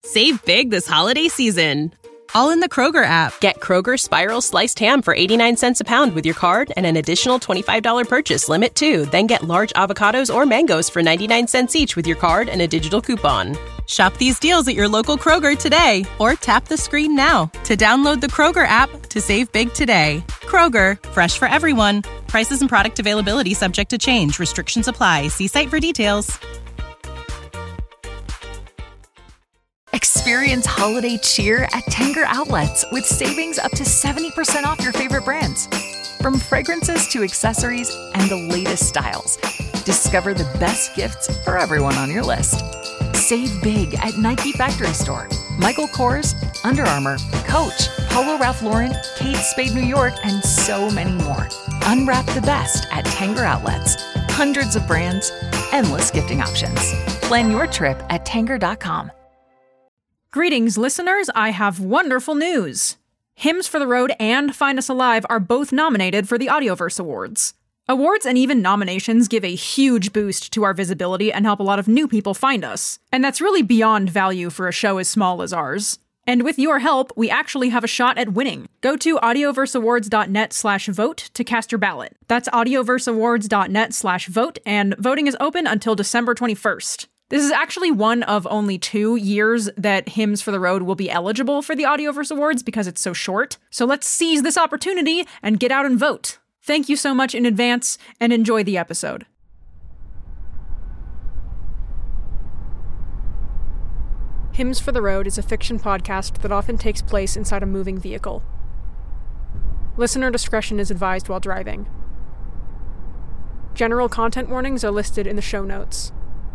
Save big this holiday season. All in the Kroger app. Get Kroger Spiral Sliced Ham for 89 cents a pound with your card and an additional $25 purchase limit too. Then get large avocados or mangoes for 99 cents each with your card and a digital coupon. Shop these deals at your local Kroger today or tap the screen now to download the Kroger app to save big today. Kroger, fresh for everyone. Prices and product availability subject to change. Restrictions apply. See site for details. Experience holiday cheer at Tanger Outlets with savings up to 70% off your favorite brands. From fragrances to accessories and the latest styles, discover the best gifts for everyone on your list. Save big at Nike Factory Store, Michael Kors, Under Armour, Coach, Polo Ralph Lauren, Kate Spade New York, and so many more. Unwrap the best at Tanger Outlets. Hundreds of brands, endless gifting options. Plan your trip at Tanger.com. Greetings, listeners. I have wonderful news. Hymns for the Road and Find Us Alive are both nominated for the Audioverse Awards. Awards and even nominations give a huge boost to our visibility and help a lot of new people find us. And that's really beyond value for a show as small as ours. And with your help, we actually have a shot at winning. Go to audioverseawards.net/vote to cast your ballot. That's audioverseawards.net/vote, and voting is open until December 21st. This is actually one of only 2 years that Hymns for the Road will be eligible for the Audioverse Awards because it's so short. So let's seize this opportunity and get out and vote. Thank you so much in advance, and enjoy the episode. Hymns for the Road is a fiction podcast that often takes place inside a moving vehicle. Listener discretion is advised while driving. General content warnings are listed in the show notes.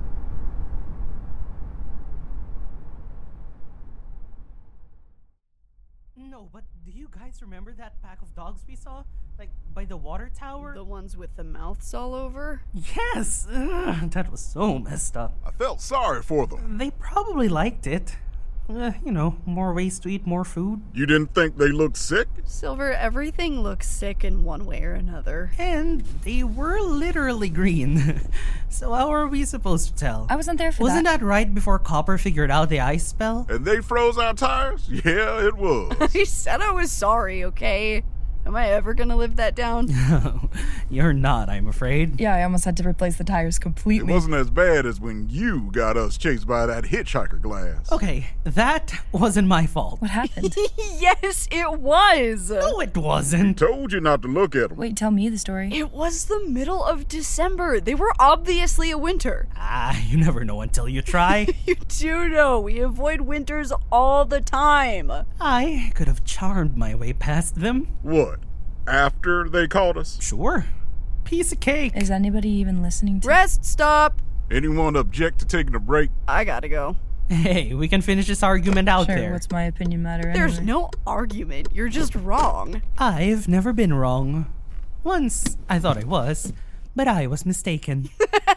No, but do you guys remember that pack of dogs we saw? Like, by the water tower? The ones with the mouths all over? Yes! That was so messed up. I felt sorry for them. They probably liked it. More ways to eat more food. You didn't think they looked sick? Silver, everything looks sick in one way or another. And they were literally green. So how are we supposed to tell? I wasn't there for Wasn't that right before Copper figured out the ice spell? And they froze our tires? Yeah, it was. I said I was sorry, okay? Am I ever gonna live that down? You're not, I'm afraid. Yeah, I almost had to replace the tires completely. It wasn't as bad as when you got us chased by that hitchhiker glass. Okay, that wasn't my fault. What happened? Yes, it was! No, it wasn't. Told you not to look at them. Wait, tell me the story. It was the middle of December. They were obviously a winter. You never know until you try. You do know. We avoid winters all the time. I could have charmed my way past them. What? After they caught us? Sure. Piece of cake. Is anybody even listening to Rest stop. Anyone object to taking a break? I gotta go. Hey, we can finish this argument out Sure, there. what's my opinion matter anyway? There's no argument. You're just wrong. I've never been wrong. Once I thought I was, but I was mistaken.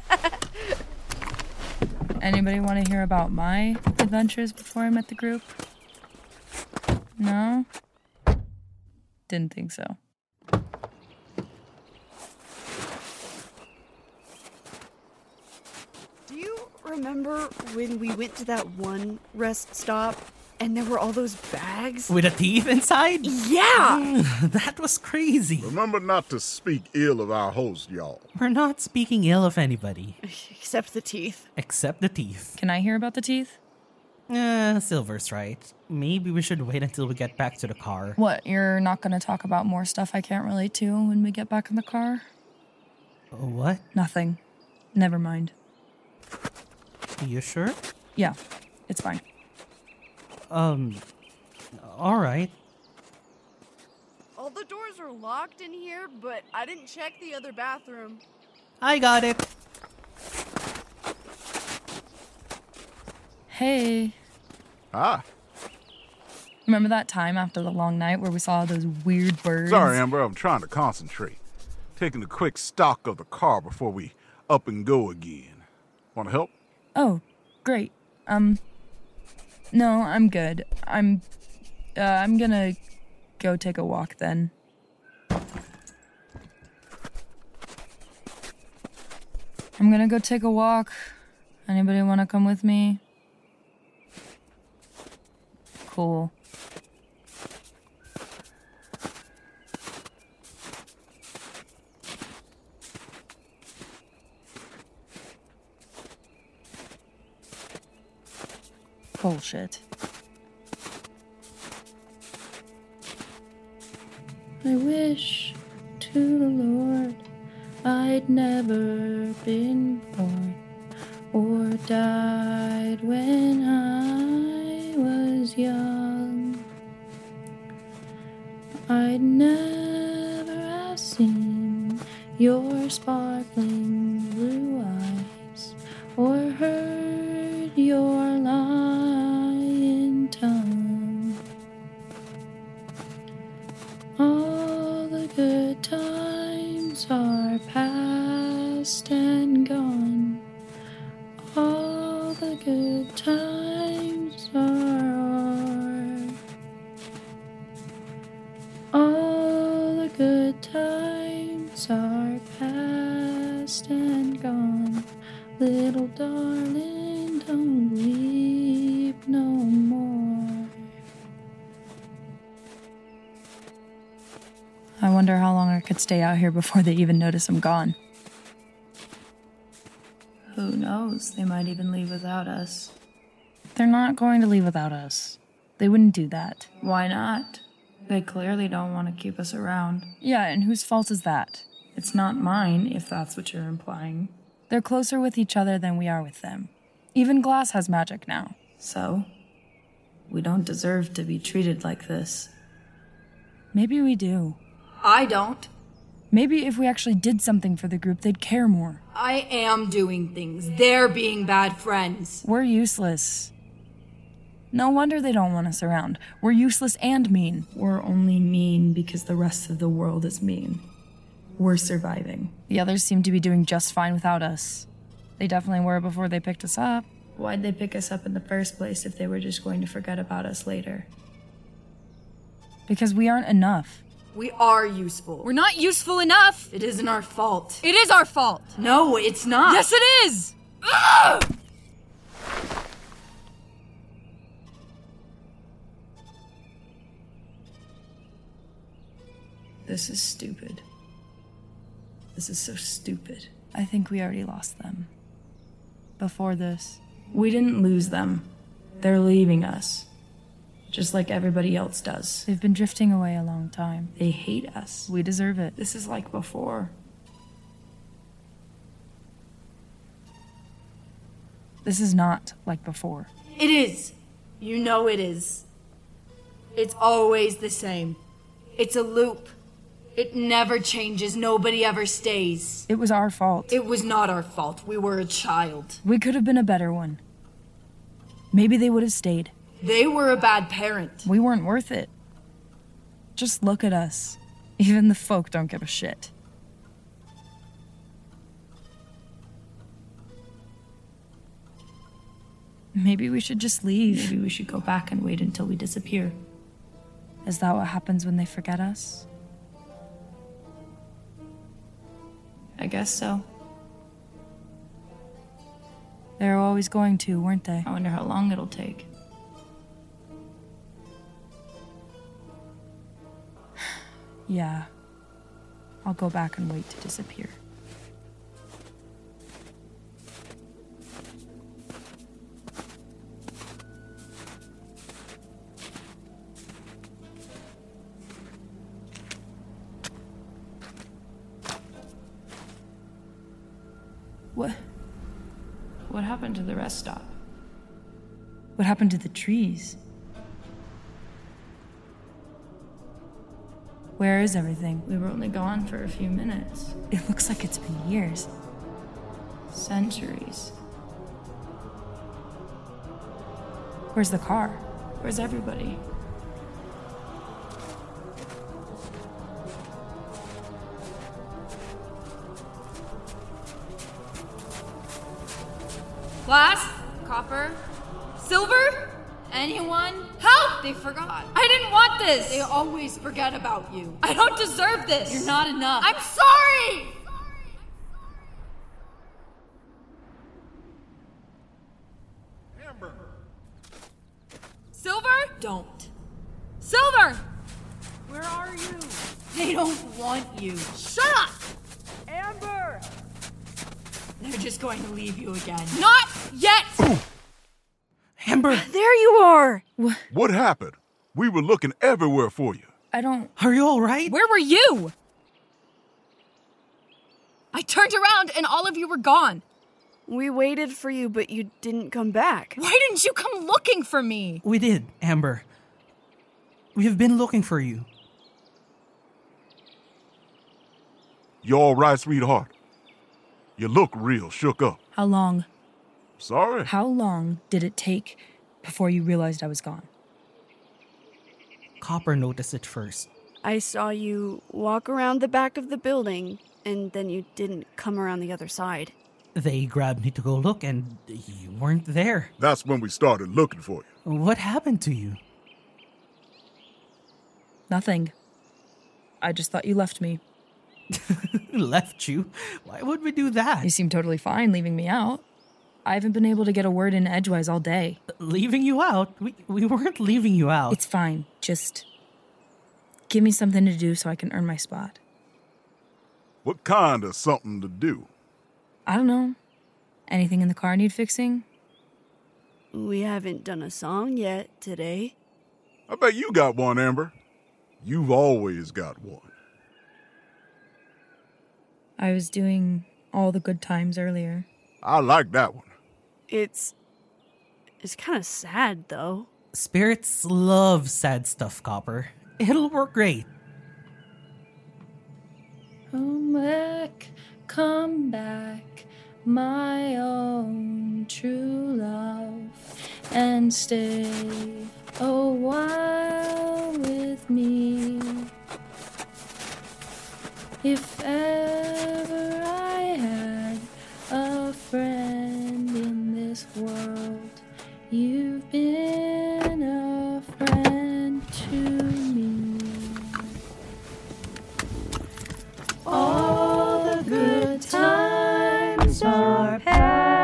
Anybody want to hear about my adventures before I met the group? No? Didn't think so. Do you remember when we went to that one rest stop and there were all those bags? With a thief inside? Yeah! That was crazy. Remember not to speak ill of our host, y'all. We're not speaking ill of anybody. Except the teeth. Except the teeth. Can I hear about the teeth? Silver's right. Maybe we should wait until we get back to the car. What, you're not going to talk about more stuff I can't relate to when we get back in the car? What? Nothing. Never mind. You sure? Yeah, it's fine. Alright. All the doors are locked in here, but I didn't check the other bathroom. I got it. Hey. Hi. Remember that time after the long night where we saw those weird birds? Sorry, Amber, I'm trying to concentrate. Taking a quick stock of the car before we up and go again. Want to help? Oh, great. No, I'm good. I'm gonna go take a walk then. I'm gonna go take a walk. Anybody wanna come with me? Cool. Bullshit. I wish to the Lord I'd never been born or died when I was young. I'd never have seen your sparkling blue eyes or heard your lying tongue. All the good times are past and gone. All the good times are. All the good times are past and gone. Little darling, don't weep no more. I wonder how long I could stay out here before they even notice I'm gone. Who knows? They might even leave without us. They're not going to leave without us. They wouldn't do that. Why not? They clearly don't want to keep us around. Yeah, and whose fault is that? It's not mine, if that's what you're implying. They're closer with each other than we are with them. Even Glass has magic now. So? We don't deserve to be treated like this. Maybe we do. I don't. Maybe if we actually did something for the group, they'd care more. I am doing things. They're being bad friends. We're useless. No wonder they don't want us around. We're useless and mean. We're only mean because the rest of the world is mean. We're surviving. The others seem to be doing just fine without us. They definitely were before they picked us up. Why'd they pick us up in the first place if they were just going to forget about us later? Because we aren't enough. We are useful. We're not useful enough. It isn't our fault. It is our fault. No, it's not. Yes, it is. Ugh! This is stupid. This is so stupid. I think we already lost them. Before this. We didn't lose them. They're leaving us. Just like everybody else does. They've been drifting away a long time. They hate us. We deserve it. This is like before. This is not like before. It is. You know it is. It's always the same. It's a loop. It never changes. Nobody ever stays. It was our fault. It was not our fault. We were a child. We could have been a better one. Maybe they would have stayed. They were a bad parent. We weren't worth it. Just look at us. Even the folk don't give a shit. Maybe we should just leave. Maybe we should go back and wait until we disappear. Is that what happens when they forget us? I guess so. They were always going to, weren't they? I wonder how long it'll take. Yeah. I'll go back and wait to disappear. What happened to the rest stop? What happened to the trees? Where is everything? We were only gone for a few minutes. It looks like it's been years. Centuries. Where's the car? Where's everybody? Glass? Copper? Silver? Anyone? Help! They forgot. I didn't want this. They always forget about you. I don't deserve this. You're not enough. I'm sorry! Amber. Silver? don't. Silver! Where are you? They don't want you. Shut up! Amber! They're just going to leave you again. Not yet! Amber! There you are! What happened? We were looking everywhere for you. I don't... Are you all right? Where were you? I turned around and all of you were gone. We waited for you, but you didn't come back. Why didn't you come looking for me? We did, Amber. We have been looking for you. You all right, sweetheart? You look real shook up. How long? Sorry. How long did it take before you realized I was gone? Copper noticed it first. I saw you walk around the back of the building, and then you didn't come around the other side. They grabbed me to go look, and you weren't there. That's when we started looking for you. What happened to you? Nothing. I just thought you left me. Left you? Why would we do that? You seem totally fine leaving me out. I haven't been able to get a word in edgewise all day. Leaving you out? We weren't leaving you out. It's fine. Just give me something to do so I can earn my spot. What kind of something to do? I don't know. Anything in the car need fixing? We haven't done a song yet today. I bet you got one, Amber. You've always got one. I was doing all the good times earlier. I like that one. It's kind of sad, though. Spirits love sad stuff, Copper. It'll work great. Come back, my own true love, and stay a while with me. If ever I had a friend in this world, you've been a friend to me. All the good times are past.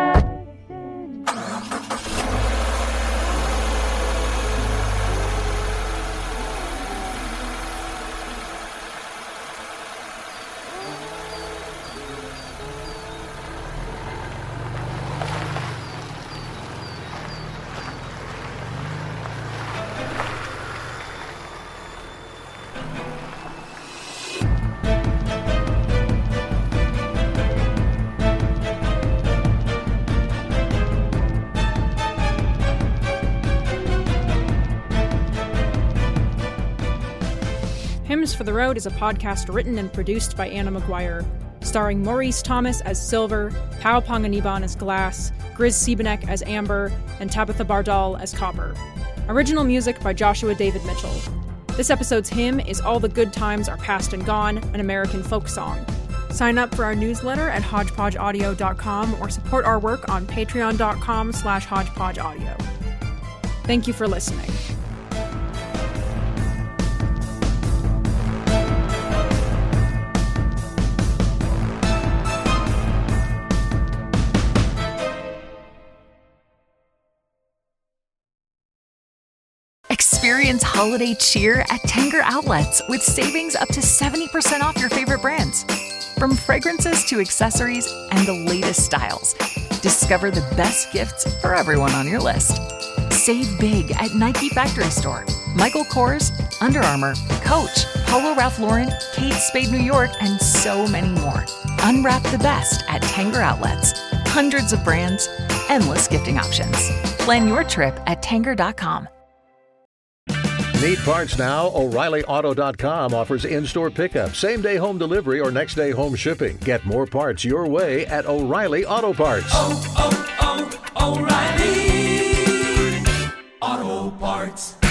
Hymns for the Road is a podcast written and produced by Anna McGuire, starring Maurice Thomas as Silver, Pao Panganiban as Glass, Grizz Siebenek as Amber, and Tabitha Bardal as Copper. Original music by Joshua David Mitchell. This episode's hymn is All the Good Times Are Past and Gone, an American folk song. Sign up for our newsletter at hodgepodgeaudio.com or support our work on patreon.com/hodgepodgeaudio. Thank you for listening. Experience holiday cheer at Tanger Outlets with savings up to 70% off your favorite brands. From fragrances to accessories and the latest styles, discover the best gifts for everyone on your list. Save big at Nike Factory Store, Michael Kors, Under Armour, Coach, Polo Ralph Lauren, Kate Spade New York, and so many more. Unwrap the best at Tanger Outlets. Hundreds of brands, endless gifting options. Plan your trip at Tanger.com. Need parts now? O'ReillyAuto.com offers in-store pickup, same-day home delivery, or next-day home shipping. Get more parts your way at O'Reilly Auto Parts. O'Reilly Auto Parts.